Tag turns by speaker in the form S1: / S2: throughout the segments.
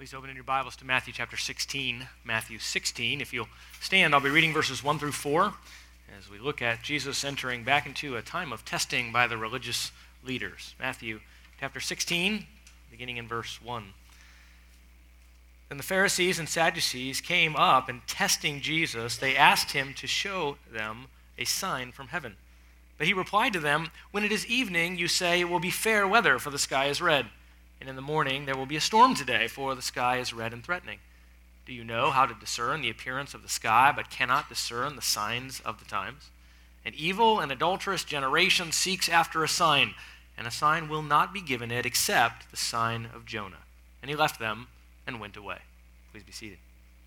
S1: Please open in your Bibles to Matthew chapter 16. Matthew 16. If you'll stand, I'll be reading verses 1 through 4 as we look at Jesus entering back into a time of testing by the religious leaders. Matthew chapter 16, beginning in verse 1. Then the Pharisees and Sadducees came up, and testing Jesus, they asked him to show them a sign from heaven. But he replied to them, "When it is evening, you say it will be fair weather, for the sky is red. And in the morning there will be a storm today, for the sky is red and threatening. Do you know how to discern the appearance of the sky, but cannot discern the signs of the times? An evil and adulterous generation seeks after a sign, and a sign will not be given it except the sign of Jonah." And he left them and went away. Please be seated.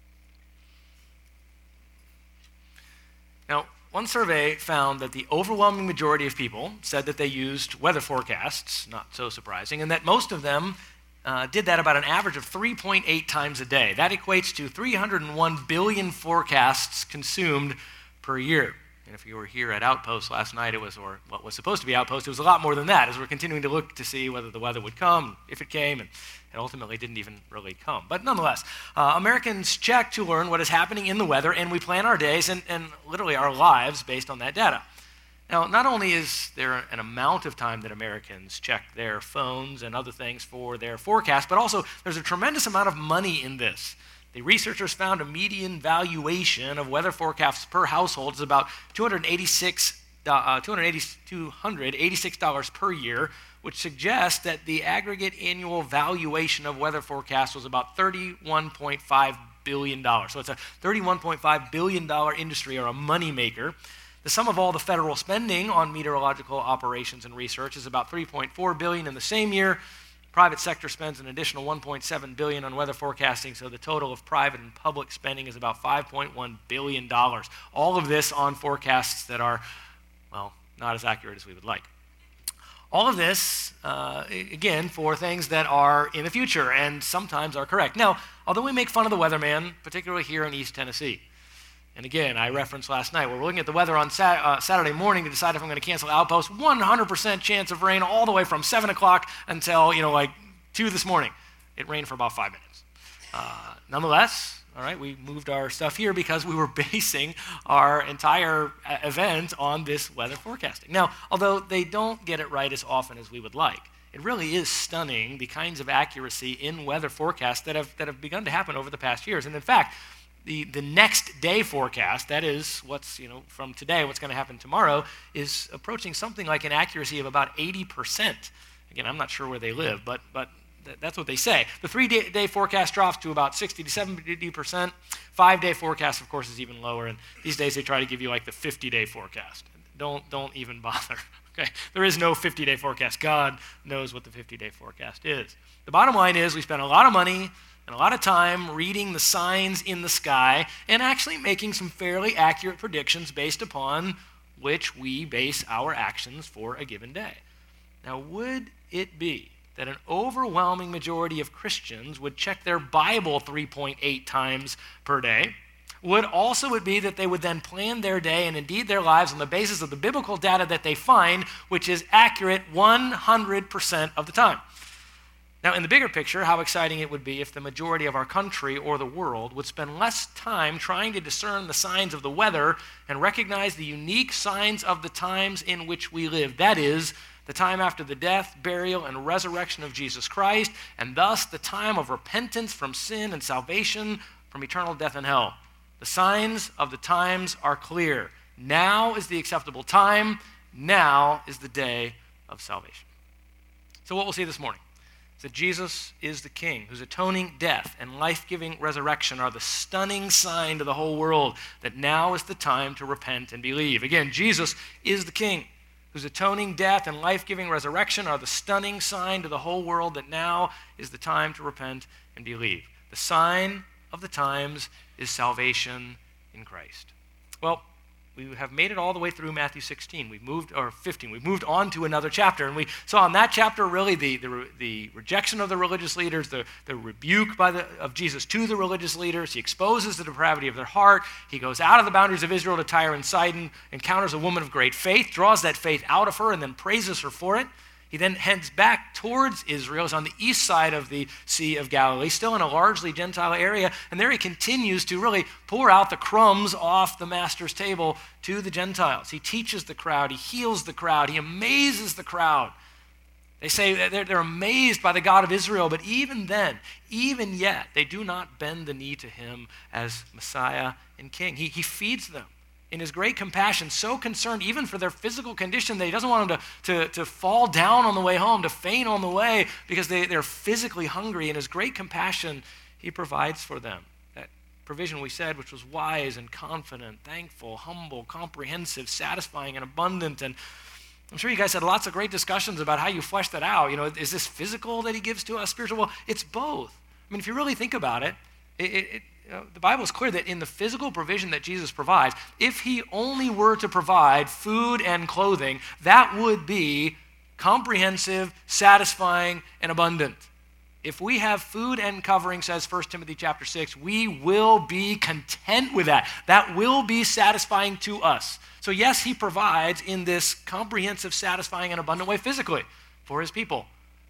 S1: Now, one survey found that the overwhelming majority of people said that they used weather forecasts, not so surprising, and that most of them did that about an average of 3.8 times a day. That equates to 301 billion forecasts consumed per year. And if you were here at Outpost last night, or what was supposed to be Outpost, it was a lot more than that, as we're continuing to look to see whether the weather would come, if it came, and it ultimately didn't even really come. But nonetheless, Americans check to learn what is happening in the weather, and we plan our days and literally our lives based on that data. Now, not only is there an amount of time that Americans check their phones and other things for their forecast, but also there's a tremendous amount of money in this. The researchers found a median valuation of weather forecasts per household is about $286 per year, which suggests that the aggregate annual valuation of weather forecasts was about $31.5 billion. So it's a $31.5 billion industry, or a moneymaker. The sum of all the federal spending on meteorological operations and research is about $3.4 billion in the same year. Private sector spends an additional $1.7 billion on weather forecasting, so the total of private and public spending is about $5.1 billion. All of this on forecasts that are, well, not as accurate as we would like. All of this, again, for things that are in the future and sometimes are correct. Now, although we make fun of the weatherman, particularly here in East Tennessee, and again, I referenced last night, we're looking at the weather on Saturday morning to decide if I'm going to cancel Outpost. 100% chance of rain all the way from 7 o'clock until, 2 this morning. It rained for about 5 minutes. Nonetheless, all right, we moved our stuff here because we were basing our entire event on this weather forecasting. Now, although they don't get it right as often as we would like, it really is stunning the kinds of accuracy in weather forecasts that have begun to happen over the past years. And in fact, the next day forecast, that is what's, from today, what's going to happen tomorrow, is approaching something like an accuracy of about 80%. Again, I'm not sure where they live, but that's what they say. The 3-day forecast drops to about 60 to 70%. 5-day forecast, of course, is even lower, and these days they try to give you like the 50-day forecast. Don't even bother. Okay? There is no 50-day forecast. God knows what the 50-day forecast is. The bottom line is we spend a lot of money and a lot of time reading the signs in the sky and actually making some fairly accurate predictions based upon which we base our actions for a given day. Now, would it be that an overwhelming majority of Christians would check their Bible 3.8 times per day? Would also it be that they would then plan their day and indeed their lives on the basis of the biblical data that they find, which is accurate 100% of the time? Now, in the bigger picture, how exciting it would be if the majority of our country or the world would spend less time trying to discern the signs of the weather and recognize the unique signs of the times in which we live. That is, the time after the death, burial, and resurrection of Jesus Christ, and thus the time of repentance from sin and salvation from eternal death and hell. The signs of the times are clear. Now is the acceptable time. Now is the day of salvation. So what we'll see this morning is that Jesus is the King, whose atoning death and life-giving resurrection are the stunning sign to the whole world that now is the time to repent and believe. Again, Jesus is the King, whose atoning death and life-giving resurrection are the stunning sign to the whole world that now is the time to repent and believe. The sign of the times is salvation in Christ. Well, we have made it all the way through Matthew 16. 15. We've moved on to another chapter, and we saw in that chapter really the rejection of the religious leaders, the rebuke of Jesus to the religious leaders. He exposes the depravity of their heart. He goes out of the boundaries of Israel to Tyre and Sidon, encounters a woman of great faith, draws that faith out of her, and then praises her for it. He He then heads back towards Israel. He's on the east side of the Sea of Galilee, still in a largely Gentile area, and there he continues to really pour out the crumbs off the master's table to the Gentiles. He teaches the crowd, he heals the crowd, he amazes the crowd. They say that they're amazed by the God of Israel, but even then, even yet, they do not bend the knee to him as Messiah and King. He feeds them in his great compassion, so concerned even for their physical condition that he doesn't want them to fall down on the way home, to faint on the way because they're physically hungry. In his great compassion, he provides for them. That provision we said, which was wise and confident, thankful, humble, comprehensive, satisfying, and abundant. And I'm sure you guys had lots of great discussions about how you flesh that out. You know, is this physical that he gives to us, spiritual? Well, it's both. I mean, if you really think about it, the Bible is clear that in the physical provision that Jesus provides, if he only were to provide food and clothing, that would be comprehensive, satisfying, and abundant. If we have food and covering, says 1 Timothy chapter 6, we will be content with that. That will be satisfying to us. So yes, he provides in this comprehensive, satisfying, and abundant way physically for his people.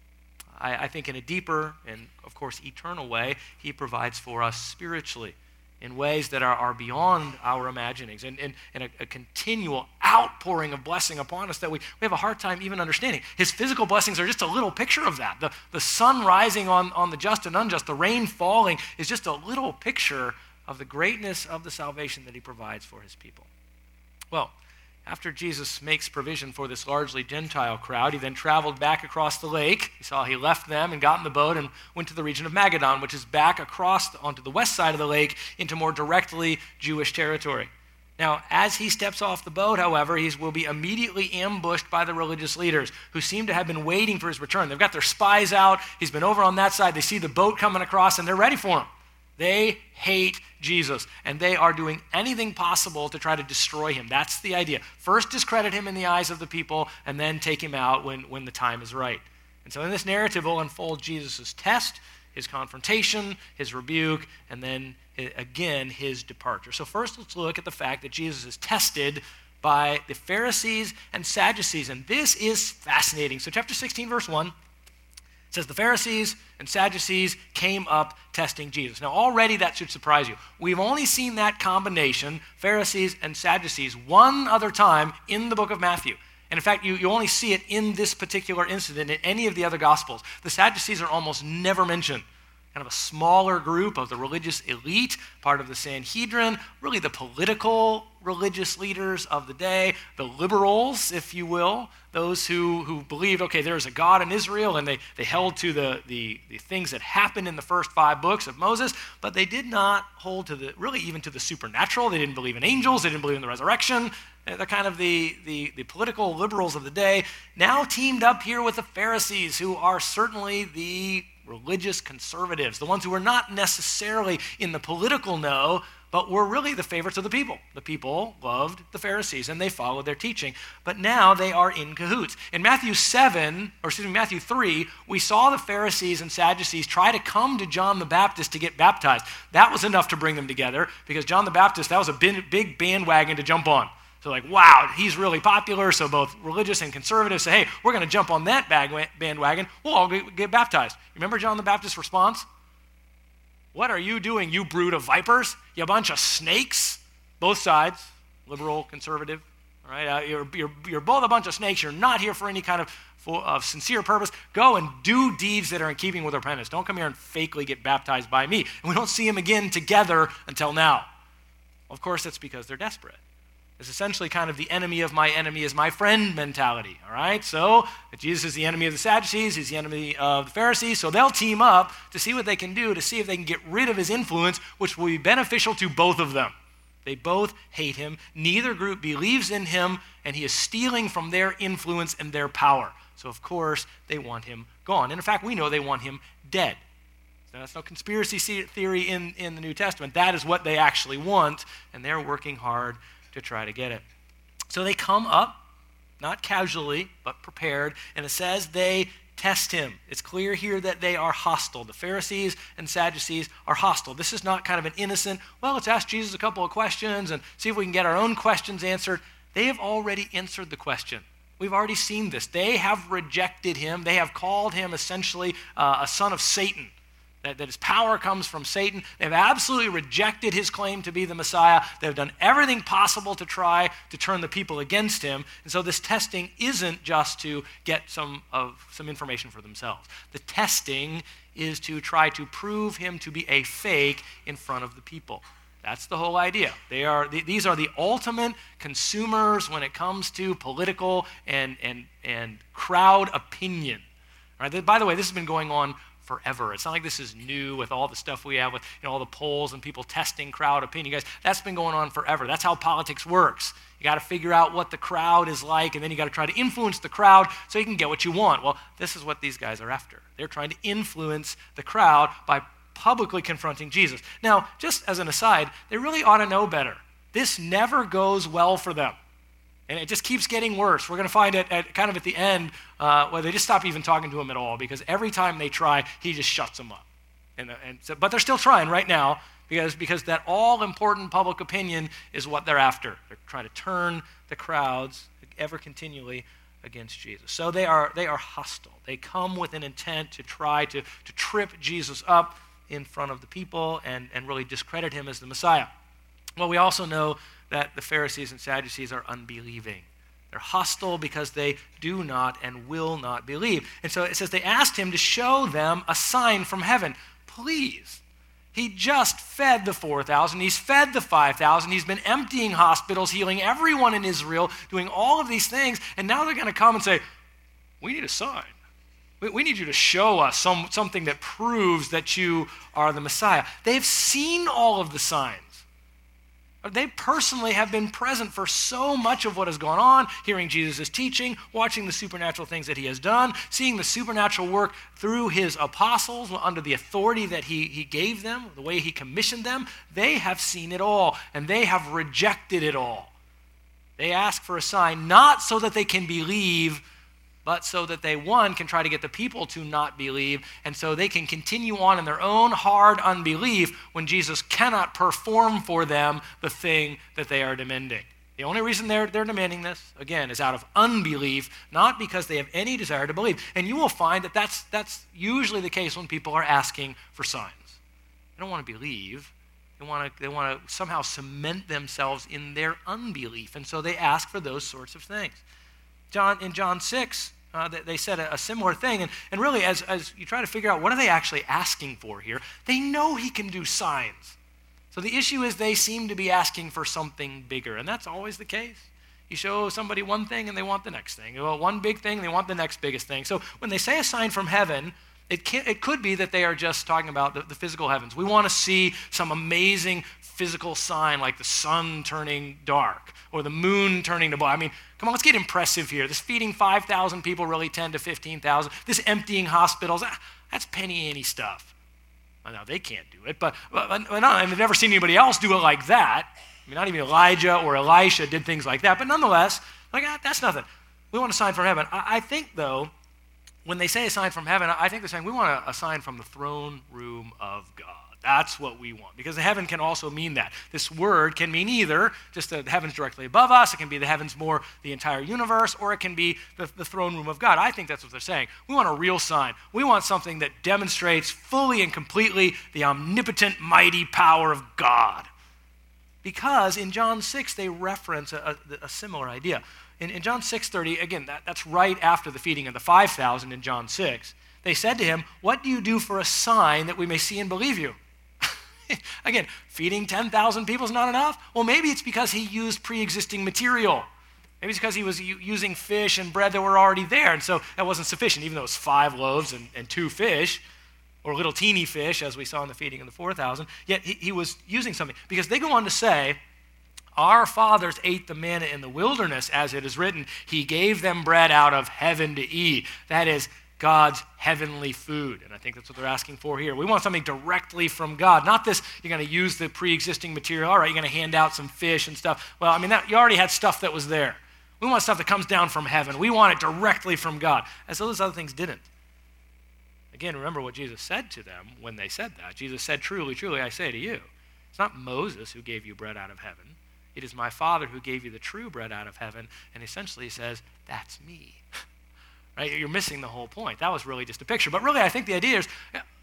S1: I think in a deeper and, of course, eternal way, he provides for us spiritually in ways that are beyond our imaginings and a continual outpouring of blessing upon us that we have a hard time even understanding. His physical blessings are just a little picture of that. The sun rising on the just and unjust, the rain falling is just a little picture of the greatness of the salvation that he provides for his people. Well, after Jesus makes provision for this largely Gentile crowd, he then traveled back across the lake. He left them and got in the boat and went to the region of Magadan, which is back across onto the west side of the lake into more directly Jewish territory. Now, as he steps off the boat, however, he will be immediately ambushed by the religious leaders who seem to have been waiting for his return. They've got their spies out. He's been over on that side. They see the boat coming across, and they're ready for him. They hate Jesus, and they are doing anything possible to try to destroy him. That's the idea. First, discredit him in the eyes of the people, and then take him out when the time is right. And so in this narrative, we'll unfold Jesus' test, his confrontation, his rebuke, and then, again, his departure. So first, let's look at the fact that Jesus is tested by the Pharisees and Sadducees, and this is fascinating. So chapter 16, verse 1, says the Pharisees and Sadducees came up testing Jesus. Now already that should surprise you. We've only seen that combination, Pharisees and Sadducees, one other time in the book of Matthew. And in fact, you only see it in this particular incident in any of the other Gospels. The Sadducees are almost never mentioned. Kind of a smaller group of the religious elite, part of the Sanhedrin, really the political religious leaders of the day, the liberals, if you will, those who believed, okay, there's a God in Israel, and they held to the things that happened in the first 5 books of Moses, but they did not hold to even to the supernatural. They didn't believe in angels. They didn't believe in the resurrection. They're kind of the political liberals of the day, now teamed up here with the Pharisees, who are certainly the religious conservatives, the ones who were not necessarily in the political know, but were really the favorites of the people. The people loved the Pharisees, and they followed their teaching. But now they are in cahoots. In Matthew 3, we saw the Pharisees and Sadducees try to come to John the Baptist to get baptized. That was enough to bring them together, because John the Baptist, that was a big bandwagon to jump on. So like, wow, he's really popular, so both religious and conservatives say, hey, we're going to jump on that bandwagon. We'll all get baptized. Remember John the Baptist's response? What are you doing, you brood of vipers? You bunch of snakes? Both sides, liberal, conservative. All right, you're both a bunch of snakes. You're not here for any kind of sincere purpose. Go and do deeds that are in keeping with repentance. Don't come here and fakely get baptized by me. And we don't see them again together until now. Of course, that's because they're desperate. It's essentially kind of the enemy of my enemy is my friend mentality, all right? So Jesus is the enemy of the Sadducees, he's the enemy of the Pharisees, so they'll team up to see what they can do, to see if they can get rid of his influence, which will be beneficial to both of them. They both hate him. Neither group believes in him, and he is stealing from their influence and their power. So, of course, they want him gone. And in fact, we know they want him dead. So that's no conspiracy theory in the New Testament. That is what they actually want, and they're working hard to try to get it. So they come up, not casually, but prepared, and it says they test him. It's clear here that they are hostile. The Pharisees and Sadducees are hostile. This is not kind of an innocent, well, let's ask Jesus a couple of questions and see if we can get our own questions answered. They have already answered the question. We've already seen this. They have rejected him. They have called him essentially a son of Satan, that his power comes from Satan. They've absolutely rejected his claim to be the Messiah. They've done everything possible to try to turn the people against him. And so this testing isn't just to get some information for themselves. The testing is to try to prove him to be a fake in front of the people. That's the whole idea. These are the ultimate consumers when it comes to political and crowd opinion. Right? By the way, this has been going on forever. It's not like this is new with all the stuff we have with all the polls and people testing crowd opinion. Guys, that's been going on forever. That's how politics works. You got to figure out what the crowd is like, and then you got to try to influence the crowd so you can get what you want. Well, this is what these guys are after. They're trying to influence the crowd by publicly confronting Jesus. Now, just as an aside, they really ought to know better. This never goes well for them. And it just keeps getting worse. We're going to find it at the end where they just stop even talking to him at all, because every time they try, he just shuts them up. But they're still trying right now because that all-important public opinion is what they're after. They're trying to turn the crowds ever continually against Jesus. So they are hostile. They come with an intent to try to trip Jesus up in front of the people and really discredit him as the Messiah. Well, we also know that the Pharisees and Sadducees are unbelieving. They're hostile because they do not and will not believe. And so it says they asked him to show them a sign from heaven. Please. He just fed the 4,000. He's fed the 5,000. He's been emptying hospitals, healing everyone in Israel, doing all of these things. And now they're going to come and say, we need a sign. We need you to show us something that proves that you are the Messiah. They've seen all of the signs. They personally have been present for so much of what has gone on, hearing Jesus' teaching, watching the supernatural things that he has done, seeing the supernatural work through his apostles under the authority that he gave them, the way he commissioned them. They have seen it all, and they have rejected it all. They ask for a sign, not so that they can believe, but so that they, one, can try to get the people to not believe, and so they can continue on in their own hard unbelief when Jesus cannot perform for them the thing that they are demanding. The only reason they're demanding this, again, is out of unbelief, not because they have any desire to believe. And you will find that that's usually the case when people are asking for signs. They don't want to believe. They want to somehow cement themselves in their unbelief, and so they ask for those sorts of things. In John 6, they said a similar thing. And really, as you try to figure out what are they actually asking for here, they know he can do signs. So the issue is they seem to be asking for something bigger, and that's always the case. You show somebody one thing, and they want the next thing. Well, one big thing, they want the next biggest thing. So when they say a sign from heaven, it could be that they are just talking about the physical heavens. We want to see some amazing physical sign like the sun turning dark or the moon turning to blood. I mean, come on, let's get impressive here. This feeding 5,000 people, really 10 to 15,000. This emptying hospitals, that's penny-ante stuff. Well, no, they can't do it, but I've never seen anybody else do it like that. I mean, not even Elijah or Elisha did things like that, but nonetheless, that's nothing. We want a sign from heaven. I think, though, when they say a sign from heaven, I think they're saying we want a sign from the throne room of God. That's what we want, because the heaven can also mean that. This word can mean either just the heavens directly above us, it can be the heavens more the entire universe, or it can be the throne room of God. I think that's what they're saying. We want a real sign. We want something that demonstrates fully and completely the omnipotent, mighty power of God. Because in John 6, they reference a similar idea. In John 6:30, again, that's right after the feeding of the 5,000 in John 6. They said to him, "What do you do for a sign that we may see and believe you?" Again, feeding 10,000 people is not enough? Well, maybe it's because he used pre-existing material. Maybe it's because he was using fish and bread that were already there, and so that wasn't sufficient, even though it was 5 loaves and 2 fish, or little teeny fish, as we saw in the feeding of the 4,000. Yet he was using something. Because they go on to say, our fathers ate the manna in the wilderness, as it is written, he gave them bread out of heaven to eat. That is God's heavenly food. And I think that's what they're asking for here. We want something directly from God. Not this, you're going to use the pre-existing material. All right, you're going to hand out some fish and stuff. Well, I mean, you already had stuff that was there. We want stuff that comes down from heaven. We want it directly from God. And so those other things didn't. Again, remember what Jesus said to them when they said that. Jesus said, truly, truly, I say to you, it's not Moses who gave you bread out of heaven. It is my Father who gave you the true bread out of heaven. And essentially he says, that's me. Right? You're missing the whole point. That was really just a picture. But really, I think the idea is,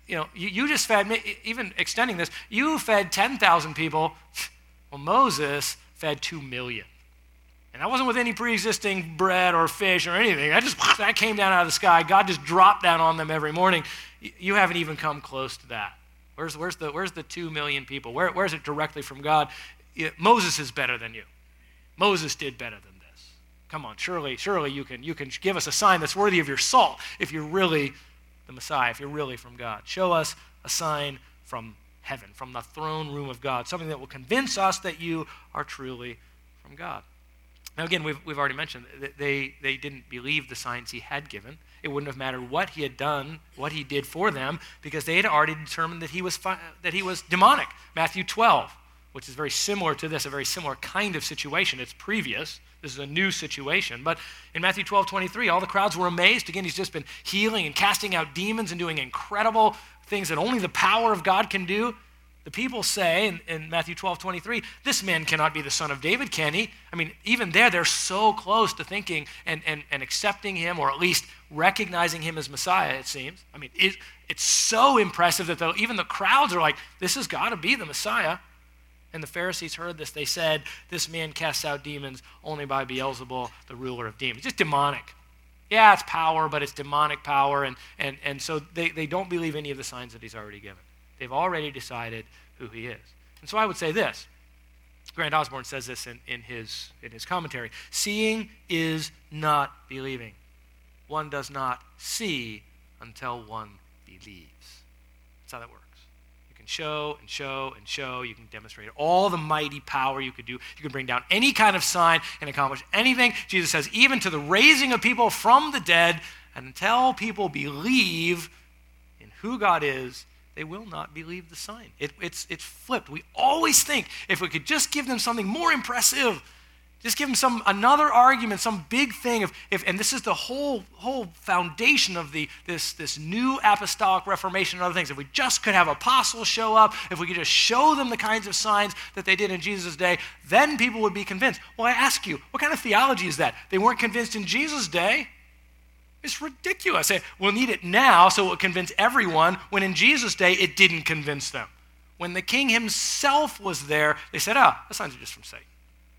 S1: you just fed, even extending this, you fed 10,000 people. Well, Moses fed 2 million. And that wasn't with any pre-existing bread or fish or anything. That came down out of the sky. God just dropped down on them every morning. You haven't even come close to that. Where's the 2 million people? Where's it directly from God? Moses is better than you. Moses did better than this. Come on, surely you can give us a sign that's worthy of your salt if you're really the Messiah, if you're really from God. Show us a sign from heaven, from the throne room of God, something that will convince us that you are truly from God. Now again, we've already mentioned that they didn't believe the signs he had given. It wouldn't have mattered what he had done, what he did for them, because they had already determined that he was demonic. Matthew 12, which is very similar to this, a very similar kind of situation. It's previous. This is a new situation. But in Matthew 12:23, all the crowds were amazed. Again, he's just been healing and casting out demons and doing incredible things that only the power of God can do. The people say in Matthew 12:23, this man cannot be the son of David, can he? I mean, even they're so close to thinking and accepting him, or at least recognizing him as Messiah, it seems. I mean, it's so impressive that even the crowds are like, this has got to be the Messiah. And the Pharisees heard this. They said, this man casts out demons only by Beelzebul, the ruler of demons. Just demonic. Yeah, it's power, but it's demonic power. And so they don't believe any of the signs that he's already given. They've already decided who he is. And so I would say this. Grant Osborne says this in his commentary. Seeing is not believing. One does not see until one believes. That's how that works. You can show and show and show. You can demonstrate all the mighty power you could do. You can bring down any kind of sign and accomplish anything. Jesus says, even to the raising of people from the dead, and until people believe in who God is, they will not believe the sign. It's flipped. We always think if we could just give them something more impressive, just give them another argument, some big thing. And this is the whole foundation of this new apostolic reformation and other things. If we just could have apostles show up, if we could just show them the kinds of signs that they did in Jesus' day, then people would be convinced. Well, I ask you, what kind of theology is that? They weren't convinced in Jesus' day. It's ridiculous. We'll need it now so it will convince everyone, when in Jesus' day it didn't convince them. When the king himself was there, they said, the signs are just from Satan.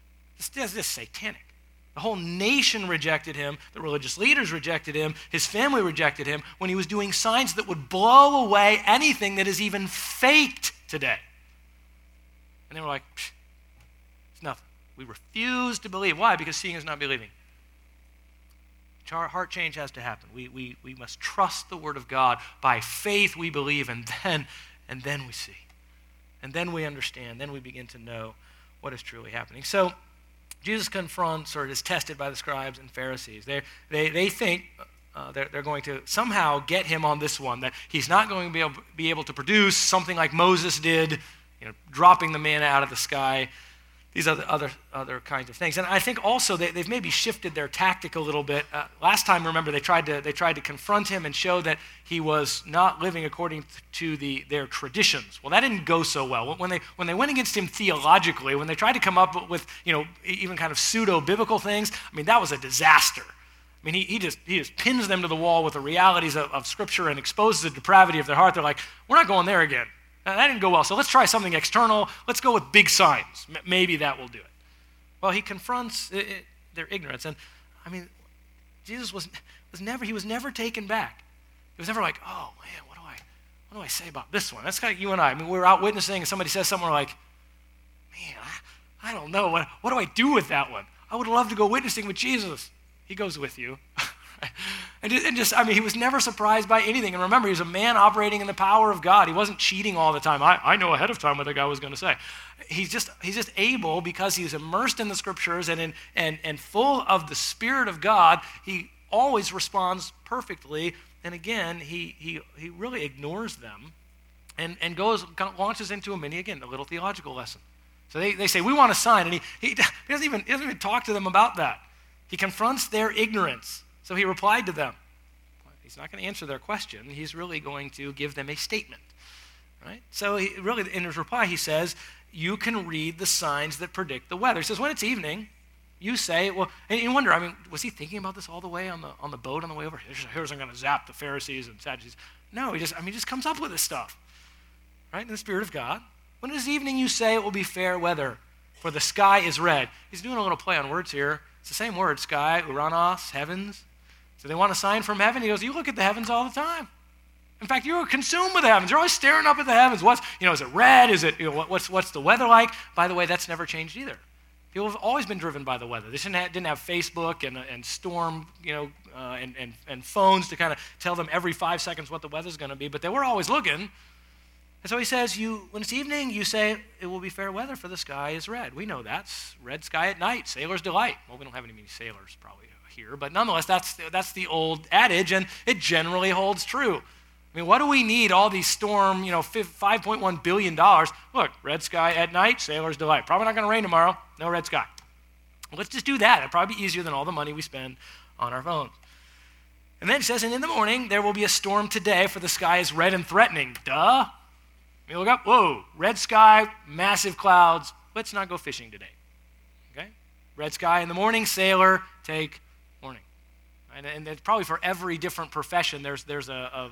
S1: This is satanic. The whole nation rejected him. The religious leaders rejected him. His family rejected him when he was doing signs that would blow away anything that is even faked today. And they were like, it's nothing. We refuse to believe. Why? Because seeing is not believing. Our heart change has to happen. We must trust the word of God. By faith we believe, and then we see. And then we understand. Then we begin to know what is truly happening. So Jesus confronts, or is tested by the scribes and Pharisees. They think they're going to somehow get him on this one, that he's not going to be able to produce something like Moses did, dropping the manna out of the sky. These other kinds of things. And I think also they've maybe shifted their tactic a little bit. Last time, remember, they tried to confront him and show that he was not living according to their traditions. Well, that didn't go so well. When they went against him theologically, when they tried to come up with even kind of pseudo-biblical things, I mean, that was a disaster. I mean, he just pins them to the wall with the realities of Scripture and exposes the depravity of their heart. They're like, we're not going there again. Now, that didn't go well, so let's try something external. Let's go with big signs. Maybe that will do it. Well, he confronts their ignorance. And, I mean, Jesus was never taken back. He was never like, oh, man, what do I say about this one? That's kind of you and I. I mean, we're out witnessing and somebody says something, we're like, man, I don't know. What do I do with that one? I would love to go witnessing with Jesus. He goes with you. He was never surprised by anything. And remember, he was a man operating in the power of God. He wasn't cheating all the time. I know ahead of time what the guy was going to say. He's just able, because he's immersed in the Scriptures and full of the Spirit of God. He always responds perfectly. And again, he really ignores them and launches into a little theological lesson. So they say, we want a sign, and he doesn't even talk to them about that. He confronts their ignorance. So he replied to them. He's not going to answer their question. He's really going to give them a statement, right? So in his reply, he says, you can read the signs that predict the weather. He says, when it's evening, you say, well, and you wonder, was he thinking about this all the way on the boat on the way over? Here's I'm going to zap the Pharisees and Sadducees. No, he just comes up with this stuff, right? In the Spirit of God. When it is evening, you say it will be fair weather, for the sky is red. He's doing a little play on words here. It's the same word, sky, uranos, heavens. So they want a sign from heaven. He goes, you look at the heavens all the time. In fact, you're consumed with the heavens. You're always staring up at the heavens. Is it red? Is it, what's the weather like? By the way, that's never changed either. People have always been driven by the weather. They didn't have Facebook and storm, and phones to kind of tell them every 5 seconds what the weather's going to be, but they were always looking. And so he says, when it's evening, you say it will be fair weather, for the sky is red. We know that's red sky at night, sailor's delight. Well, we don't have any sailors probably here, but nonetheless, that's the old adage, and it generally holds true. What do we need all these storm, $5.1 billion? Look, red sky at night, sailor's delight. Probably not going to rain tomorrow, no red sky. Well, let's just do that. It'll probably be easier than all the money we spend on our phones. And then it says, and in the morning, there will be a storm today, for the sky is red and threatening. Duh. You look up, whoa, red sky, massive clouds. Let's not go fishing today. Okay? Red sky in the morning, sailor, take warning. And it's probably for every different profession, there's a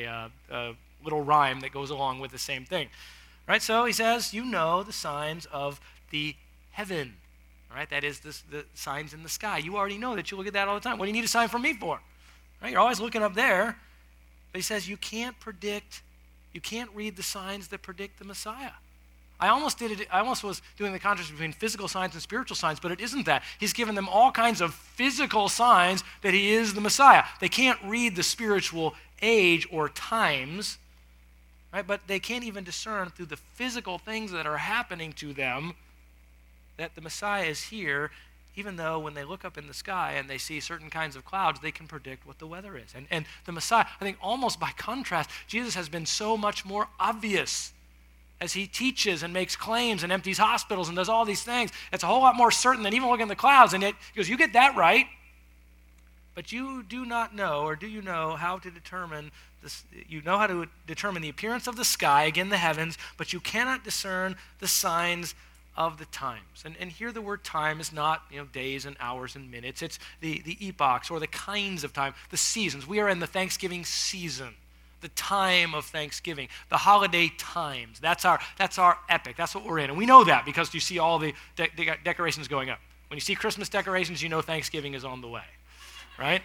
S1: little rhyme that goes along with the same thing. Right? So he says, you know the signs of the heaven. Right? That is the signs in the sky. You already know that you look at that all the time. What do you need a sign from me for? Right? You're always looking up there. But he says you can't read the signs that predict the Messiah. I almost was doing the contrast between physical signs and spiritual signs, but it isn't that. He's given them all kinds of physical signs that he is the Messiah. They can't read the spiritual age or times, right? But they can't even discern through the physical things that are happening to them that the Messiah is here, even though when they look up in the sky and they see certain kinds of clouds, they can predict what the weather is. And the Messiah, I think almost by contrast, Jesus has been so much more obvious as he teaches and makes claims and empties hospitals and does all these things. It's a whole lot more certain than even looking at the clouds. And yet, he goes, you get that right, but you do not know, or do you know how to determine this? You know how to determine the appearance of the sky, again the heavens, but you cannot discern the signs of the times. And here the word time is not days and hours and minutes. It's the epochs or the kinds of time, the seasons. We are in the Thanksgiving season, the time of Thanksgiving, the holiday times. That's our epic. That's what we're in. And we know that because you see all the decorations going up. When you see Christmas decorations, you know Thanksgiving is on the way, right?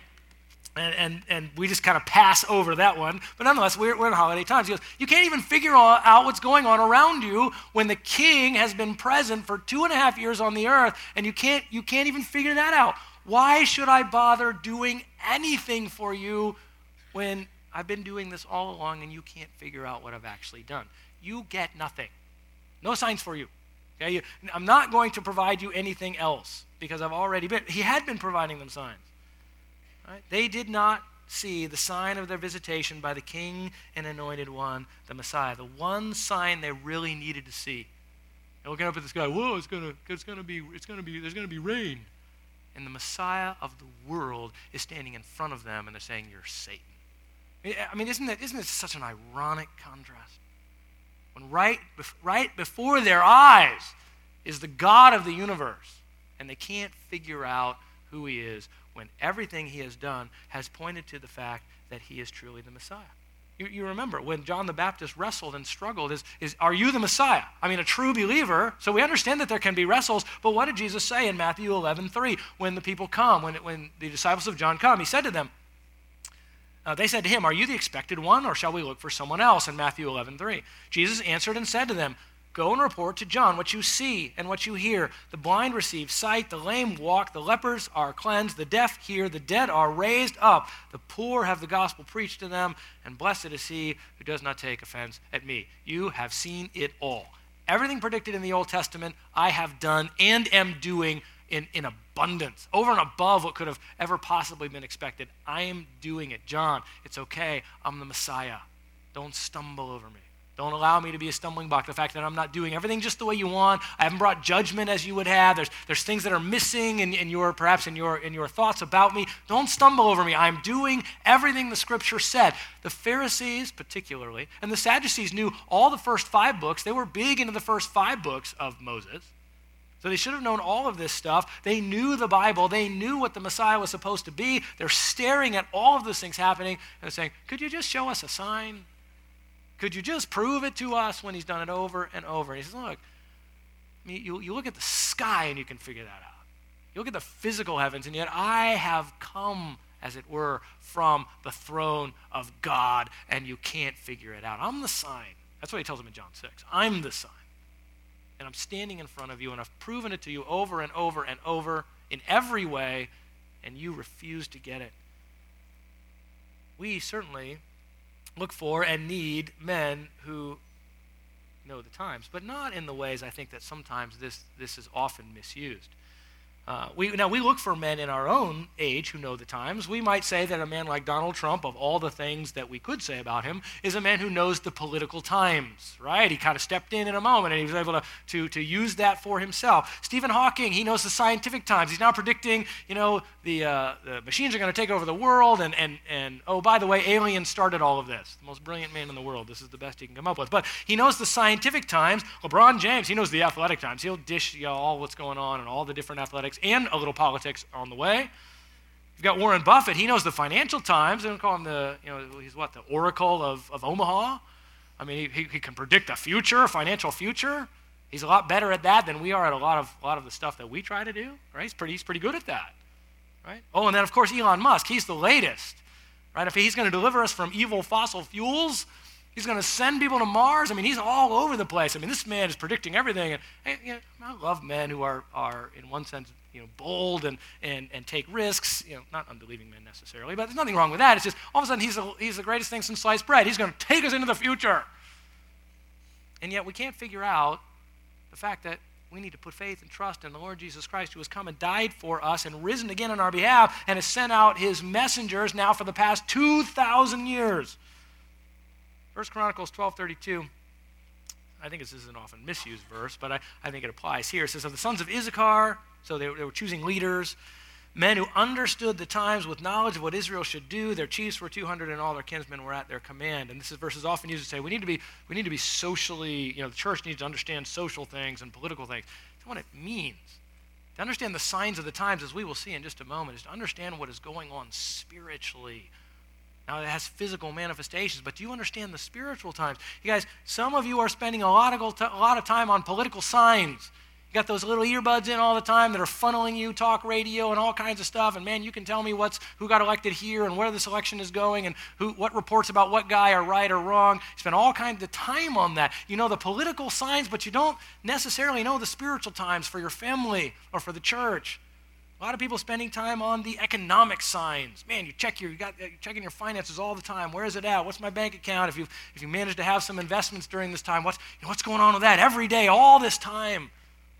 S1: And we just kind of pass over that one. But nonetheless, we're in holiday times. He goes, you can't even figure out what's going on around you when the king has been present for 2.5 years on the earth, and you can't even figure that out. Why should I bother doing anything for you when I've been doing this all along and you can't figure out what I've actually done? You get nothing. No signs for you. Okay? I'm not going to provide you anything else because I've already been. He had been providing them signs. Right? They did not see the sign of their visitation by the King and Anointed One, the Messiah. The one sign they really needed to see. And looking up at the sky, whoa, there's gonna be rain. And the Messiah of the world is standing in front of them, and they're saying, "You're Satan." I mean, isn't it such an ironic contrast? When right before their eyes is the God of the universe, and they can't figure out who he is, when everything he has done has pointed to the fact that he is truly the Messiah. You remember when John the Baptist wrestled and struggled, are you the Messiah? I mean, a true believer. So we understand that there can be wrestles, but what did Jesus say in Matthew 11:3 when the people come, when the disciples of John come? He said to them, they said to him, "Are you the expected one, or shall we look for someone else?" In Matthew 11:3. Jesus answered and said to them, "Go and report to John what you see and what you hear. The blind receive sight, the lame walk, the lepers are cleansed, the deaf hear, the dead are raised up, the poor have the gospel preached to them, and blessed is he who does not take offense at me." You have seen it all. Everything predicted in the Old Testament, I have done and am doing in abundance, over and above what could have ever possibly been expected. I am doing it. John, it's okay. I'm the Messiah. Don't stumble over me. Don't allow me to be a stumbling block. The fact that I'm not doing everything just the way you want. I haven't brought judgment as you would have. There's things that are missing in your thoughts about me. Don't stumble over me. I'm doing everything the Scripture said. The Pharisees particularly, and the Sadducees knew all the first 5 books. They were big into the first 5 books of Moses. So they should have known all of this stuff. They knew the Bible. They knew what the Messiah was supposed to be. They're staring at all of those things happening and they're saying, could you just show us a sign? Could you just prove it to us when he's done it over and over? And he says, look, I mean, you look at the sky and you can figure that out. You look at the physical heavens, and yet I have come, as it were, from the throne of God, and you can't figure it out. I'm the sign. That's what he tells them in John 6. I'm the sign. And I'm standing in front of you, and I've proven it to you over and over and over in every way, and you refuse to get it. We certainly look for and need men who know the times, but not in the ways I think that sometimes this is often misused. We look for men in our own age who know the times. We might say that a man like Donald Trump, of all the things that we could say about him, is a man who knows the political times, right? He kind of stepped in a moment, and he was able to use that for himself. Stephen Hawking, he knows the scientific times. He's now predicting, the machines are going to take over the world, and oh, by the way, aliens started all of this. The most brilliant man in the world. This is the best he can come up with. But he knows the scientific times. LeBron James, he knows the athletic times. He'll dish all what's going on and all the different athletics and a little politics on the way. You've got Warren Buffett. He knows the financial times. They don't call him he's what, the Oracle of Omaha? I mean, he can predict the future, financial future. He's a lot better at that than we are at a lot of the stuff that we try to do, right? He's pretty good at that, right? Oh, and then, of course, Elon Musk. He's the latest, right? If he's going to deliver us from evil fossil fuels, he's going to send people to Mars. I mean, he's all over the place. I mean, this man is predicting everything. And I love men who are in one sense, bold and take risks. Not unbelieving men necessarily, but there's nothing wrong with that. It's just all of a sudden he's the greatest thing since sliced bread. He's going to take us into the future. And yet we can't figure out the fact that we need to put faith and trust in the Lord Jesus Christ, who has come and died for us and risen again on our behalf and has sent out his messengers now for the past 2,000 years. 1 Chronicles 12:32, I think this is an often misused verse, but I think it applies here. It says, of the sons of Issachar, so they were choosing leaders, men who understood the times with knowledge of what Israel should do. Their chiefs were 200, and all their kinsmen were at their command. And this verse is often used to say we need to be socially, the church needs to understand social things and political things. That's what it means. To understand the signs of the times, as we will see in just a moment, is to understand what is going on spiritually. Now, it has physical manifestations, but do you understand the spiritual times? You guys, some of you are spending a lot of time on political signs. You got those little earbuds in all the time that are funneling you talk radio and all kinds of stuff, and man, you can tell me who got elected here and where this election is going and what reports about what guy are right or wrong. You spend all kinds of time on that. You know the political signs, but you don't necessarily know the spiritual times for your family or for the church. A lot of people spending time on the economic signs. Man, you're checking your finances all the time. Where is it at? What's my bank account? If you manage to have some investments during this time, what's going on with that every day, all this time?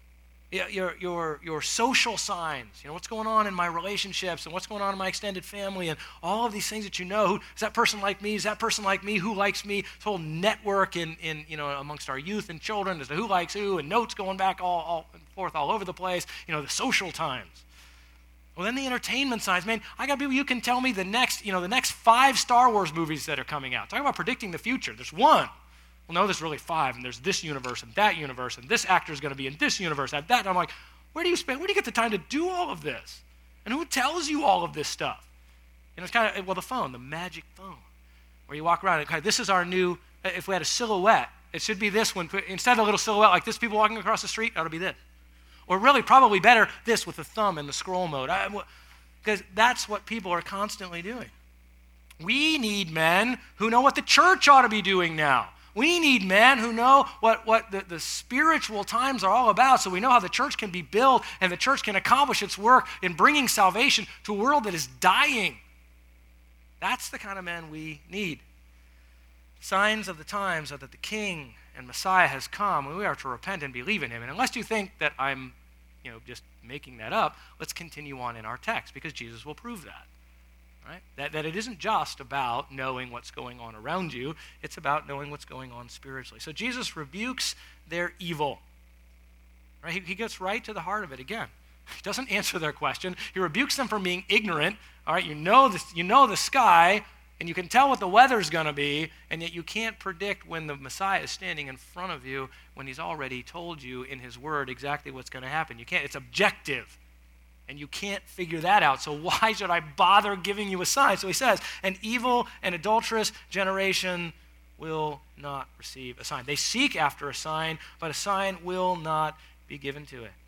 S1: Your social signs. What's going on in my relationships and what's going on in my extended family and all of these things that you know. Is that person like me? Is that person like me? Who likes me? This whole network in amongst our youth and children as to who likes who and notes going back all and forth all over the place. The social times. Well, then the entertainment signs, man, I got people, you can tell me the next 5 Star Wars movies that are coming out. Talk about predicting the future. There's one. Well, no, there's really 5, and there's this universe, and this actor is going to be in this universe, at that. And I'm like, where do you get the time to do all of this? And who tells you all of this stuff? It's kind of, the phone, the magic phone, where you walk around, and this is our new, if we had a silhouette, it should be this one. Instead of a little silhouette like this, people walking across the street, it ought to be this. Or really, probably better, this with the thumb and the scroll mode. Because that's what people are constantly doing. We need men who know what the church ought to be doing now. We need men who know what the spiritual times are all about, so we know how the church can be built and the church can accomplish its work in bringing salvation to a world that is dying. That's the kind of men we need. Signs of the times are that the King and Messiah has come, and we are to repent and believe in him. And unless you think that I'm just making that up, let's continue on in our text, because Jesus will prove that. right? That it isn't just about knowing what's going on around you, it's about knowing what's going on spiritually. So Jesus rebukes their evil. Right? He gets right to the heart of it again. He doesn't answer their question. He rebukes them for being ignorant. All right, you know the sky, and you can tell what the weather's going to be, and yet you can't predict when the Messiah is standing in front of you when he's already told you in his word exactly what's going to happen. You can't. It's objective, and you can't figure that out. So why should I bother giving you a sign? So he says, an evil and adulterous generation will not receive a sign. They seek after a sign, but a sign will not be given to it.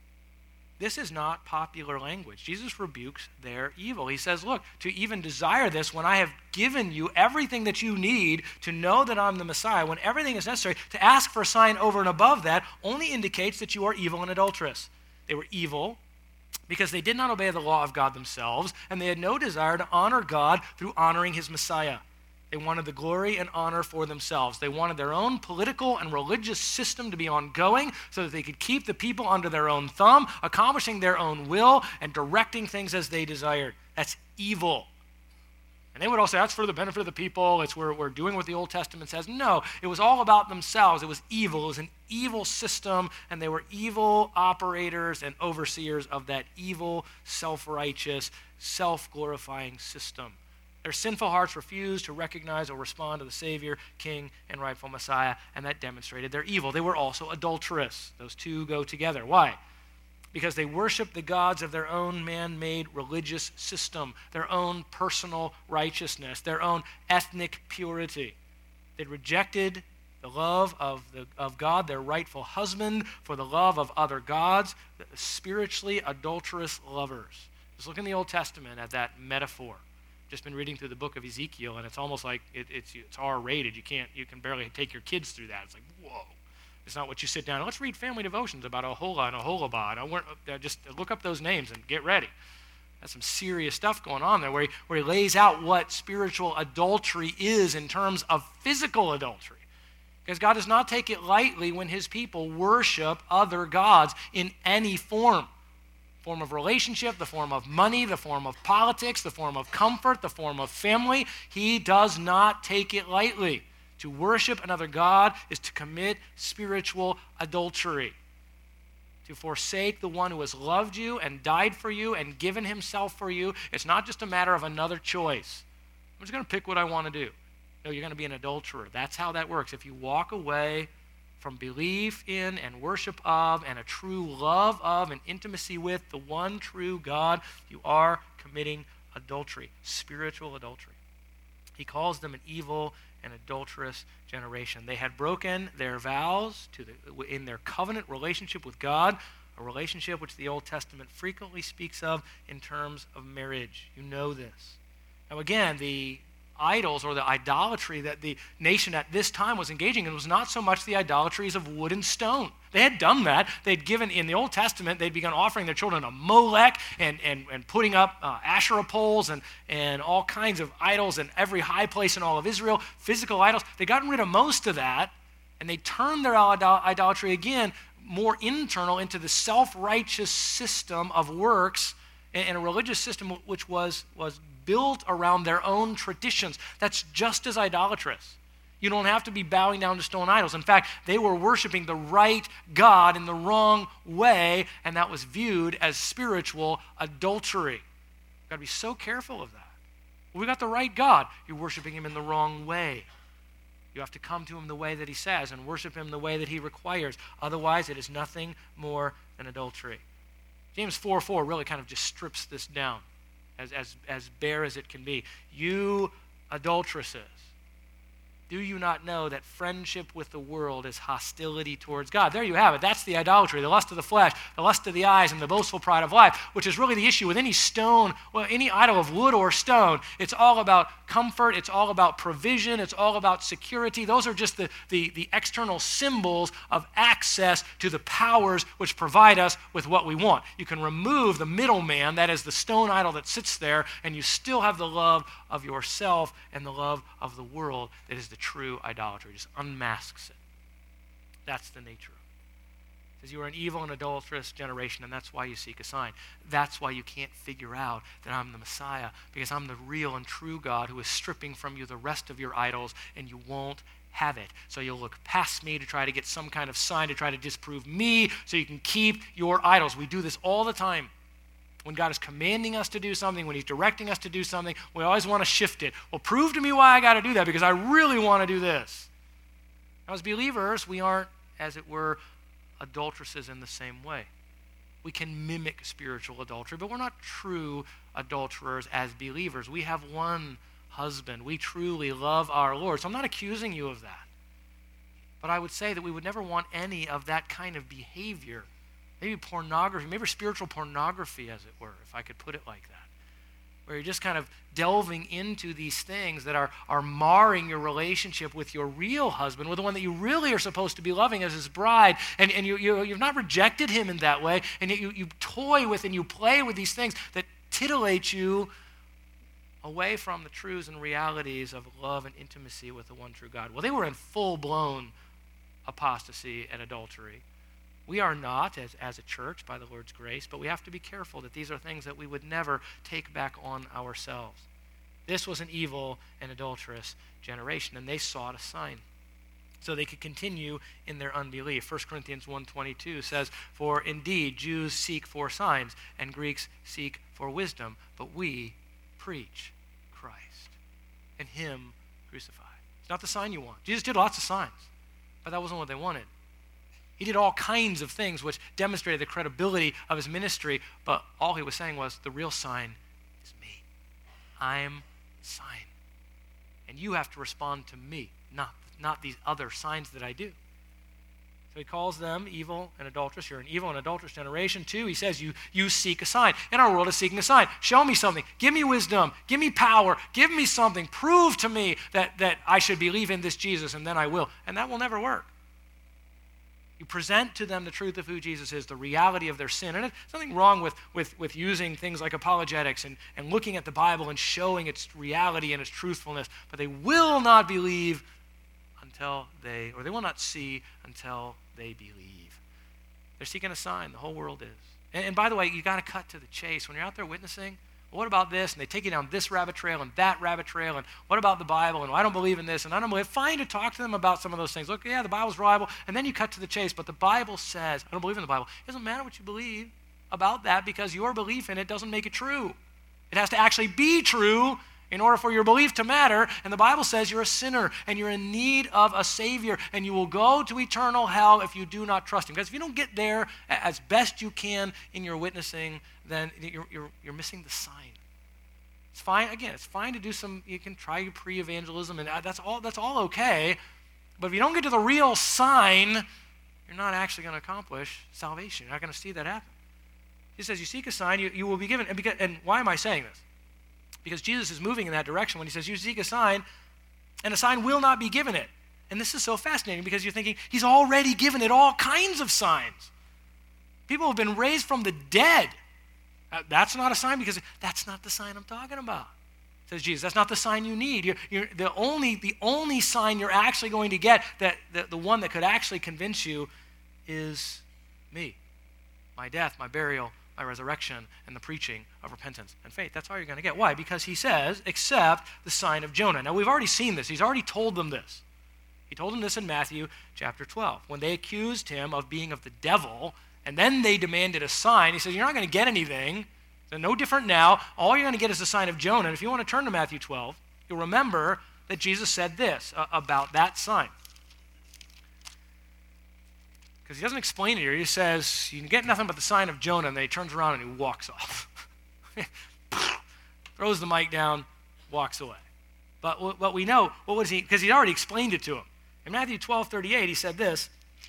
S1: This is not popular language. Jesus rebukes their evil. He says, look, to even desire this when I have given you everything that you need to know that I'm the Messiah, when everything is necessary, to ask for a sign over and above that only indicates that you are evil and adulterous. They were evil because they did not obey the law of God themselves, and they had no desire to honor God through honoring his Messiah. They wanted the glory and honor for themselves. They wanted their own political and religious system to be ongoing so that they could keep the people under their own thumb, accomplishing their own will and directing things as they desired. That's evil. And they would all say, that's for the benefit of the people. It's we're doing what the Old Testament says. No, it was all about themselves. It was evil. It was an evil system, and they were evil operators and overseers of that evil, self-righteous, self-glorifying system. Their sinful hearts refused to recognize or respond to the Savior, King, and rightful Messiah, and that demonstrated their evil. They were also adulterous. Those two go together. Why? Because they worshiped the gods of their own man-made religious system, their own personal righteousness, their own ethnic purity. They rejected the love of God, their rightful husband, for the love of other gods, spiritually adulterous lovers. Just look in the Old Testament at that metaphor. Just been reading through the book of Ezekiel, and it's almost like it's R-rated. You can barely take your kids through that. It's like, whoa. It's not what you sit down and let's read family devotions about Aholah and Aholabah. Just look up those names and get ready. That's some serious stuff going on there where he lays out what spiritual adultery is in terms of physical adultery. Because God does not take it lightly when his people worship other gods in any form. Form of relationship, the form of money, the form of politics, the form of comfort, the form of family. He does not take it lightly. To worship another God is to commit spiritual adultery. To forsake the one who has loved you and died for you and given himself for you. It's not just a matter of another choice. I'm just going to pick what I want to do. No, you're going to be an adulterer. That's how that works. If you walk away from belief in and worship of and a true love of and intimacy with the one true God, you are committing adultery, spiritual adultery. He calls them an evil and adulterous generation. They had broken their vows in their covenant relationship with God, a relationship which the Old Testament frequently speaks of in terms of marriage. You know this. Now again, the idols or the idolatry that the nation at this time was engaging in was not so much the idolatries of wood and stone. They had done that. They'd given, in the Old Testament, they'd begun offering their children to Molech and putting up Asherah poles and all kinds of idols in every high place in all of Israel, physical idols. They'd gotten rid of most of that, and they turned their idolatry again more internal into the self-righteous system of works and a religious system which was built around their own traditions. That's just as idolatrous. You don't have to be bowing down to stone idols. In fact, they were worshiping the right God in the wrong way, and that was viewed as spiritual adultery. You've got to be so careful of that. Well, we got the right God. You're worshiping him in the wrong way. You have to come to him the way that he says and worship him the way that he requires. Otherwise, it is nothing more than adultery. James 4:4 really kind of just strips this down as bare as it can be. You adulteresses, do you not know that friendship with the world is hostility towards God? There you have it. That's the idolatry, the lust of the flesh, the lust of the eyes, and the boastful pride of life, which is really the issue with any stone, well, any idol of wood or stone. It's all about comfort. It's all about provision. It's all about security. Those are just the external symbols of access to the powers which provide us with what we want. You can remove the middleman, that is the stone idol that sits there, and you still have the love of yourself and the love of the world that is the true idolatry. It just unmasks it. That's the nature of it. says you are an evil and adulterous generation, and that's why you seek a sign. That's why you can't figure out that I'm the Messiah, because I'm the real and true God who is stripping from you the rest of your idols, and you won't have it. So you'll look past me to try to get some kind of sign to try to disprove me so you can keep your idols. We do this all the time. When God is commanding us to do something, when he's directing us to do something, we always want to shift it. Well, prove to me why I got to do that, because I really want to do this. Now, as believers, we aren't, as it were, adulteresses in the same way. We can mimic spiritual adultery, but we're not true adulterers as believers. We have one husband. We truly love our Lord. So I'm not accusing you of that. But I would say that we would never want any of that kind of behavior. Maybe pornography, maybe spiritual pornography, as it were, if I could put it like that. Where you're just kind of delving into these things that are marring your relationship with your real husband, with the one that you really are supposed to be loving as his bride, and you've not rejected him in that way, and yet you toy with and you play with these things that titillate you away from the truths and realities of love and intimacy with the one true God. Well, they were in full-blown apostasy and adultery. We are not, as a church, by the Lord's grace, but we have to be careful that these are things that we would never take back on ourselves. This was an evil and adulterous generation, and they sought a sign so they could continue in their unbelief. 1 Corinthians 1:22 says, "For indeed Jews seek for signs, and Greeks seek for wisdom, but we preach Christ, and him crucified." It's not the sign you want. Jesus did lots of signs, but that wasn't what they wanted. He did all kinds of things which demonstrated the credibility of his ministry, but all he was saying was, the real sign is me. I'm the sign. And you have to respond to me, not these other signs that I do. So he calls them evil and adulterous. You're an evil and adulterous generation. 2, he says you seek a sign. And our world is seeking a sign. Show me something. Give me wisdom. Give me power. Give me something. Prove to me that I should believe in this Jesus, and then I will. And that will never work. You present to them the truth of who Jesus is, the reality of their sin. And there's nothing wrong with using things like apologetics and looking at the Bible and showing its reality and its truthfulness. But they will not believe they will not see until they believe. They're seeking a sign. The whole world is. And by the way, you got to cut to the chase. When you're out there witnessing, well, what about this? And they take you down this rabbit trail and that rabbit trail. And what about the Bible? And I don't believe in this. And I don't believe. Fine to talk to them about some of those things. Look, yeah, the Bible's reliable. And then you cut to the chase. But the Bible says, I don't believe in the Bible. It doesn't matter what you believe about that, because your belief in it doesn't make it true. It has to actually be true in order for your belief to matter. And the Bible says you're a sinner and you're in need of a Savior, and you will go to eternal hell if you do not trust him. Because if you don't get there as best you can in your witnessing, then you're missing the sign. It's fine. Again, it's fine to do some. You can try your pre-evangelism, and that's all okay. But if you don't get to the real sign, you're not actually going to accomplish salvation. You're not going to see that happen. He says, you seek a sign, you will be given. And why am I saying this? Because Jesus is moving in that direction when he says, you seek a sign, and a sign will not be given it. And this is so fascinating, because you're thinking, he's already given it all kinds of signs. People have been raised from the dead. That's not a sign, because that's not the sign I'm talking about, says Jesus. That's not the sign you need. You're the only sign you're actually going to get, that the one that could actually convince you, is me, my death, my burial, my resurrection, and the preaching of repentance and faith. That's all you're going to get. Why? Because he says, except the sign of Jonah. Now, we've already seen this. He's already told them this. He told them this in Matthew chapter 12. When they accused him of being of the devil, and then they demanded a sign, he says, you're not going to get anything. So no different now. All you're going to get is the sign of Jonah. And if you want to turn to Matthew 12, you'll remember that Jesus said this about that sign. Because he doesn't explain it here. He says, you can get nothing but the sign of Jonah, and then he turns around and he walks off. Throws the mic down, walks away. But what we know, what was he? Because he'd already explained it to him. In Matthew 12:38, he said this.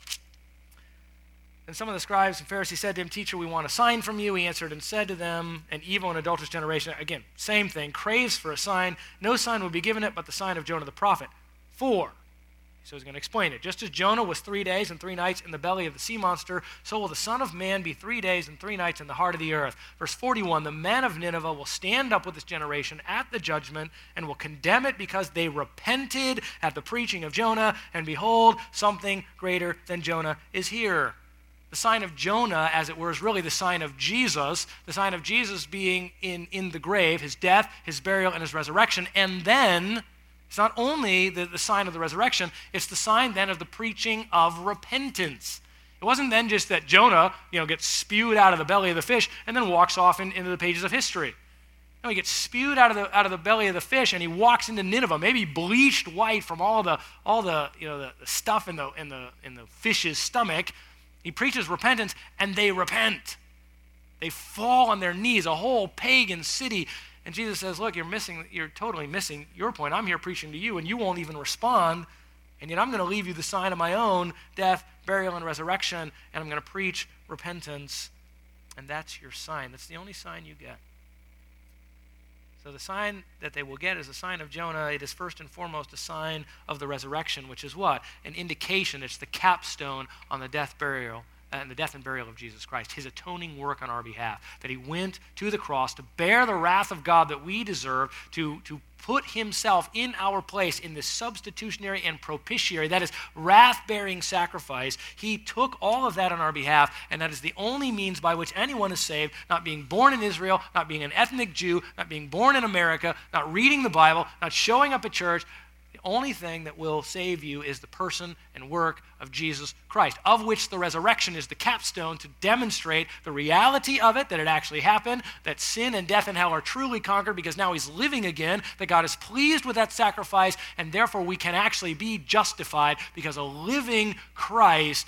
S1: And some of the scribes and Pharisees said to him, Teacher, we want a sign from you. He answered and said to them, an evil and adulterous generation, again, same thing, craves for a sign. No sign will be given it but the sign of Jonah the prophet. So he's going to explain it. Just as Jonah was 3 days and 3 nights in the belly of the sea monster, so will the Son of Man be 3 days and 3 nights in the heart of the earth. Verse 41, the men of Nineveh will stand up with this generation at the judgment and will condemn it, because they repented at the preaching of Jonah, and behold, something greater than Jonah is here. The sign of Jonah, as it were, is really the sign of Jesus being in the grave, his death, his burial, and his resurrection. And then, it's not only the sign of the resurrection, it's the sign then of the preaching of repentance. It wasn't then just that Jonah, gets spewed out of the belly of the fish and then walks off into the pages of history. No, he gets spewed out of the belly of the fish and he walks into Nineveh, maybe bleached white from all the stuff in the fish's stomach. He preaches repentance, and they repent. They fall on their knees, a whole pagan city. And Jesus says, look, you're totally missing your point. I'm here preaching to you, and you won't even respond. And yet I'm going to leave you the sign of my own death, burial, and resurrection, and I'm going to preach repentance. And that's your sign. That's the only sign you get. So the sign that they will get is a sign of Jonah. It is first and foremost a sign of the resurrection, which is what? An indication. It's the capstone on the death and burial of Jesus Christ, his atoning work on our behalf, that he went to the cross to bear the wrath of God that we deserve, to put himself in our place in this substitutionary and propitiatory, that is, wrath-bearing sacrifice. He took all of that on our behalf, and that is the only means by which anyone is saved, not being born in Israel, not being an ethnic Jew, not being born in America, not reading the Bible, not showing up at church. The only thing that will save you is the person and work of Jesus Christ, of which the resurrection is the capstone to demonstrate the reality of it, that it actually happened, that sin and death and hell are truly conquered because now he's living again, that God is pleased with that sacrifice, and therefore we can actually be justified because a living Christ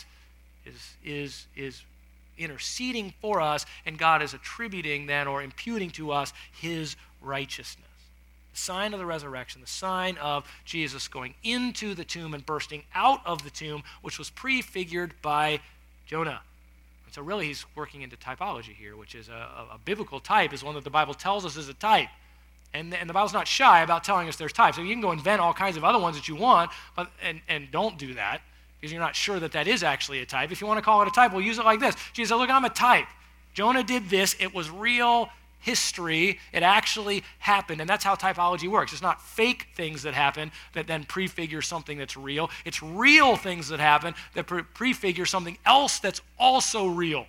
S1: is interceding for us, and God is attributing then or imputing to us his righteousness. Sign of the resurrection, the sign of Jesus going into the tomb and bursting out of the tomb, which was prefigured by Jonah. And so really he's working into typology here, which is a biblical type, is one that the Bible tells us is a type. And the Bible's not shy about telling us there's types. So you can go invent all kinds of other ones that you want, and don't do that, because you're not sure that is actually a type. If you want to call it a type, we'll use it like this. Jesus said, look, I'm a type. Jonah did this. It was real history. It actually happened, and that's how typology works. It's not fake things that happen that then prefigure something that's real. It's real things that happen that prefigure something else that's also real.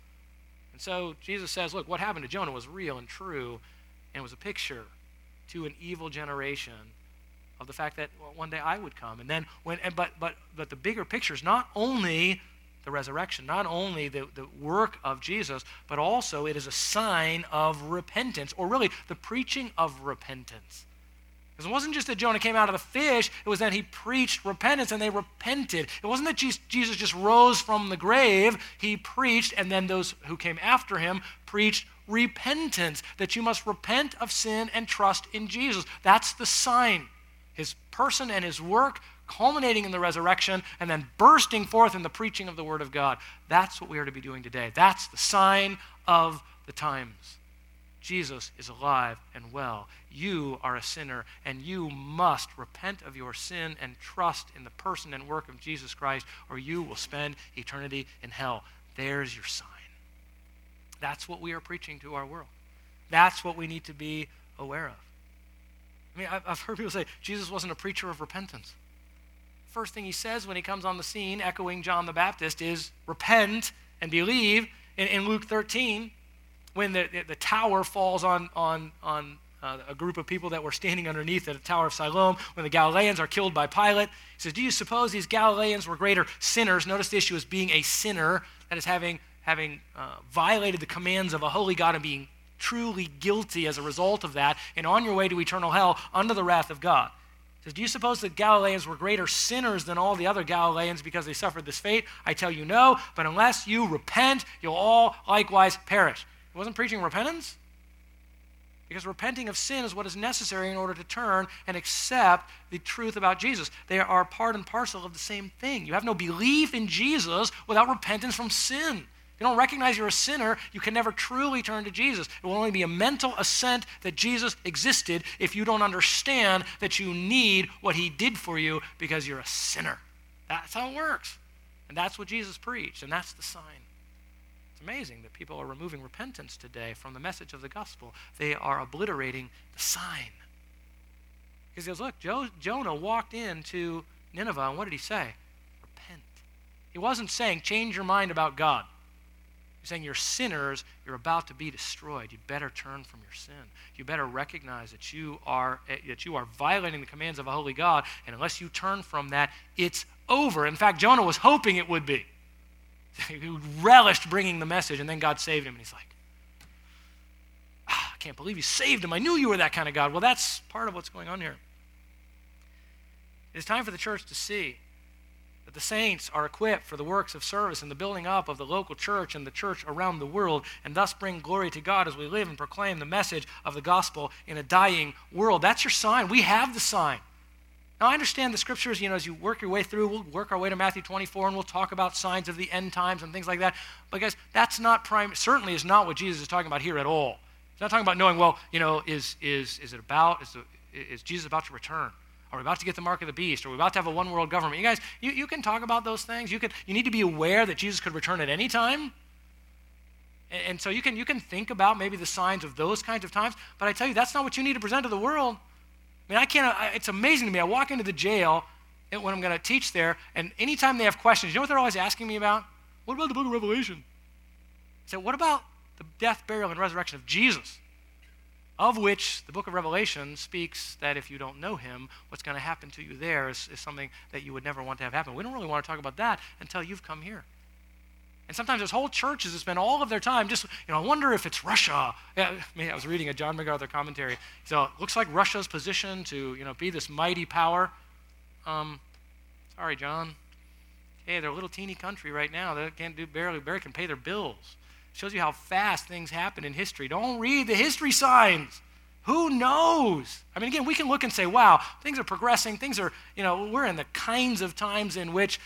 S1: And so Jesus says, look, what happened to Jonah was real and true, and was a picture to an evil generation of the fact that one day I would come. And then but the bigger picture is not only the resurrection, not only the work of Jesus, but also it is a sign of repentance, or really the preaching of repentance. Because it wasn't just that Jonah came out of the fish, it was that he preached repentance and they repented. It wasn't that Jesus just rose from the grave, he preached, and then those who came after him preached repentance, that you must repent of sin and trust in Jesus. That's the sign. His person and his work culminating in the resurrection, and then bursting forth in the preaching of the Word of God. That's what we are to be doing today. That's the sign of the times. Jesus is alive and well. You are a sinner, and you must repent of your sin and trust in the person and work of Jesus Christ, or you will spend eternity in hell. There's your sign. That's what we are preaching to our world. That's what we need to be aware of. I mean, I've heard people say, Jesus wasn't a preacher of repentance. First thing he says when he comes on the scene, echoing John the Baptist, is repent and believe. In Luke 13, when the tower falls on a group of people that were standing underneath at the Tower of Siloam, when the Galileans are killed by Pilate, he says, do you suppose these Galileans were greater sinners? Notice the issue is being a sinner, that is having violated the commands of a holy God and being truly guilty as a result of that, and on your way to eternal hell under the wrath of God. He says, do you suppose the Galileans were greater sinners than all the other Galileans because they suffered this fate? I tell you no, but unless you repent, you'll all likewise perish. He wasn't preaching repentance, because repenting of sin is what is necessary in order to turn and accept the truth about Jesus. They are part and parcel of the same thing. You have no belief in Jesus without repentance from sin. If you don't recognize you're a sinner, you can never truly turn to Jesus. It will only be a mental assent that Jesus existed if you don't understand that you need what he did for you because you're a sinner. That's how it works. And that's what Jesus preached, and that's the sign. It's amazing that people are removing repentance today from the message of the gospel. They are obliterating the sign. Because he goes, look, Jonah walked into Nineveh, and what did he say? Repent. He wasn't saying change your mind about God. He's saying you're sinners, you're about to be destroyed. You better turn from your sin. You better recognize that you are violating the commands of a holy God, and unless you turn from that, it's over. In fact, Jonah was hoping it would be. He relished bringing the message, and then God saved him, and he's like, I can't believe you saved him. I knew you were that kind of God. Well, that's part of what's going on here. It's time for the church to see that the saints are equipped for the works of service and the building up of the local church and the church around the world, and thus bring glory to God as we live and proclaim the message of the gospel in a dying world. That's your sign. We have the sign. Now, I understand the scriptures, as you work your way through, we'll work our way to Matthew 24, and we'll talk about signs of the end times and things like that. But guys, that's not certainly is not what Jesus is talking about here at all. He's not talking about knowing, is Jesus about to return? Are we about to get the mark of the beast? Are we about to have a one world government? You guys, you can talk about those things. You need to be aware that Jesus could return at any time. And so you can think about maybe the signs of those kinds of times. But I tell you, that's not what you need to present to the world. I mean, it's amazing to me. I walk into the jail when I'm going to teach there, and anytime they have questions, you know what they're always asking me about? What about the book of Revelation? I say, what about the death, burial, and resurrection of Jesus? Of which the book of Revelation speaks that if you don't know him, what's going to happen to you there is something that you would never want to have happen. We don't really want to talk about that until you've come here. And sometimes there's whole churches that spend all of their time just, I wonder if it's Russia. Yeah, I was reading a John MacArthur commentary. So it looks like Russia's position to, be this mighty power. Sorry, John. Hey, they're a little teeny country right now. They barely can pay their bills. Shows you how fast things happen in history. Don't read the history signs. Who knows? I mean, again, we can look and say, wow, things are progressing. Things are, we're in the kinds of times in which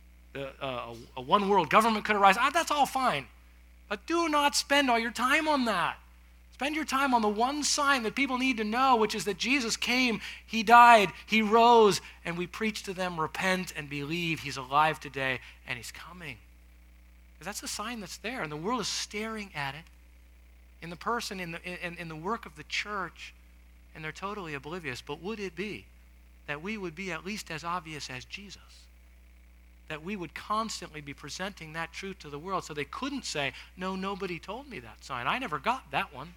S1: a one world government could arise. That's all fine. But do not spend all your time on that. Spend your time on the one sign that people need to know, which is that Jesus came, he died, he rose, and we preach to them, repent and believe he's alive today and he's coming. That's the sign that's there, and the world is staring at it in the person, in the work of the church, and they're totally oblivious. But would it be that we would be at least as obvious as Jesus? That we would constantly be presenting that truth to the world so they couldn't say, no, nobody told me that sign. I never got that one.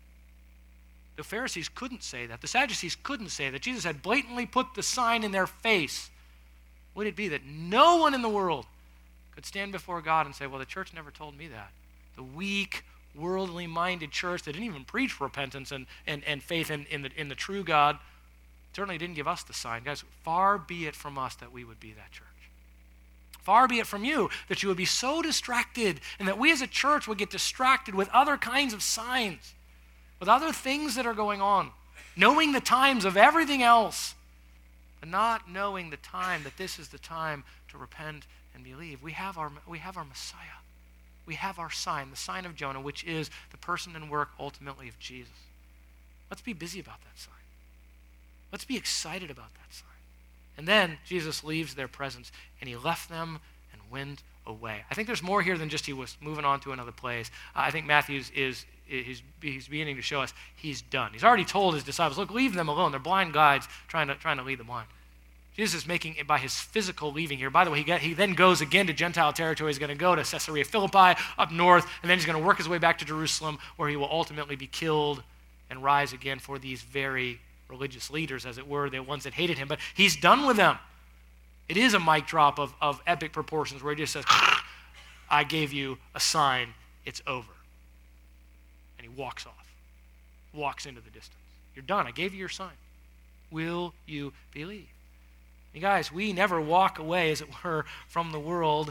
S1: The Pharisees couldn't say that. The Sadducees couldn't say that. Jesus had blatantly put the sign in their face. Would it be that no one in the world could stand before God and say, well, the church never told me that? The weak, worldly-minded church that didn't even preach repentance and faith in the true God certainly didn't give us the sign. Guys, far be it from us that we would be that church. Far be it from you that you would be so distracted and that we as a church would get distracted with other kinds of signs, with other things that are going on, knowing the times of everything else, but not knowing the time that this is the time to repent and believe. We have our Messiah. We have our sign, the sign of Jonah, which is the person and work ultimately of Jesus. Let's be busy about that sign. Let's be excited about that sign. And then Jesus leaves their presence, and he left them and went away. I think there's more here than just he was moving on to another place. I think Matthew's he's beginning to show us he's done. He's already told his disciples, look, leave them alone. They're blind guides trying to lead the blind. Jesus is making it by his physical leaving here. By the way, he then goes again to Gentile territory. He's going to go to Caesarea Philippi up north, and then he's going to work his way back to Jerusalem, where he will ultimately be killed and rise again for these very religious leaders, as it were, the ones that hated him. But he's done with them. It is a mic drop of epic proportions where he just says, I gave you a sign, it's over. And he walks off, walks into the distance. You're done. I gave you your sign. Will you believe? You guys, we never walk away, as it were, from the world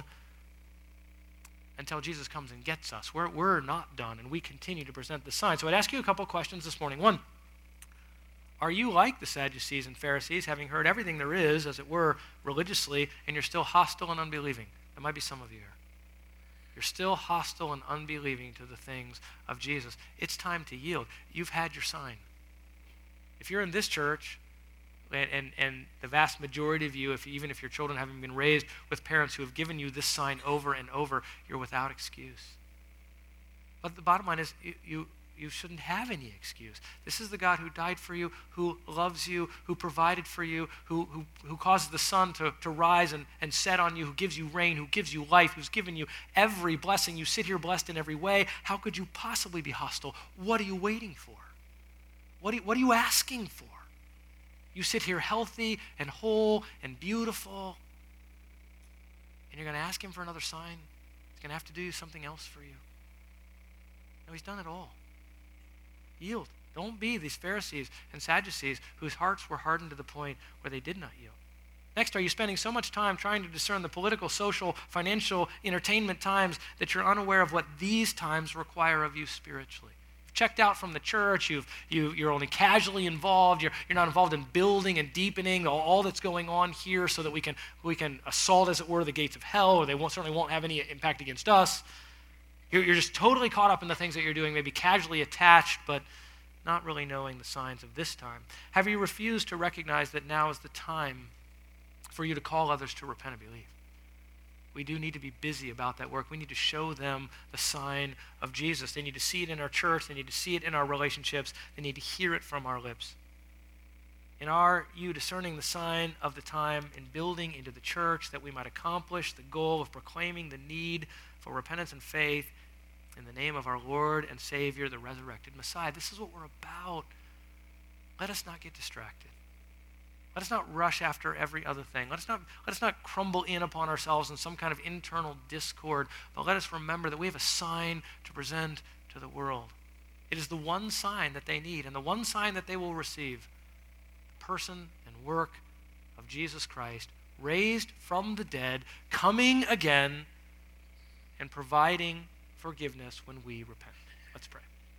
S1: until Jesus comes and gets us. We're not done, and we continue to present the sign. So I'd ask you a couple questions this morning. One, are you like the Sadducees and Pharisees, having heard everything there is, as it were, religiously, and you're still hostile and unbelieving? There might be some of you here. You're still hostile and unbelieving to the things of Jesus. It's time to yield. You've had your sign. If you're in this church, and the vast majority of you, even if your children haven't been raised with parents who have given you this sign over and over, you're without excuse. But the bottom line is, you shouldn't have any excuse. This is the God who died for you, who loves you, who provided for you, who causes the sun to rise and set on you, who gives you rain, who gives you life, who's given you every blessing. You sit here blessed in every way. How could you possibly be hostile? What are you waiting for? What are you asking for? You sit here healthy and whole and beautiful, and you're going to ask him for another sign? He's going to have to do something else for you. No, he's done it all. Yield. Don't be these Pharisees and Sadducees whose hearts were hardened to the point where they did not yield. Next, are you spending so much time trying to discern the political, social, financial, entertainment times that you're unaware of what these times require of you spiritually? You've checked out from the church. You're only casually involved. You're not involved in building and deepening all that's going on here so that we can assault, as it were, the gates of hell, or they certainly won't have any impact against us. You're just totally caught up in the things that you're doing, maybe casually attached, but not really knowing the signs of this time. Have you refused to recognize that now is the time for you to call others to repent and believe? We do need to be busy about that work. We need to show them the sign of Jesus. They need to see it in our church. They need to see it in our relationships. They need to hear it from our lips. And are you discerning the sign of the time in building into the church that we might accomplish the goal of proclaiming the need for repentance and faith in the name of our Lord and Savior, the resurrected Messiah? This is what we're about. Let us not get distracted. Let us not rush after every other thing. Let us not crumble in upon ourselves in some kind of internal discord, but let us remember that we have a sign to present to the world. It is the one sign that they need and the one sign that they will receive: the person and work of Jesus Christ, raised from the dead, coming again, and providing forgiveness when we repent. Let's pray.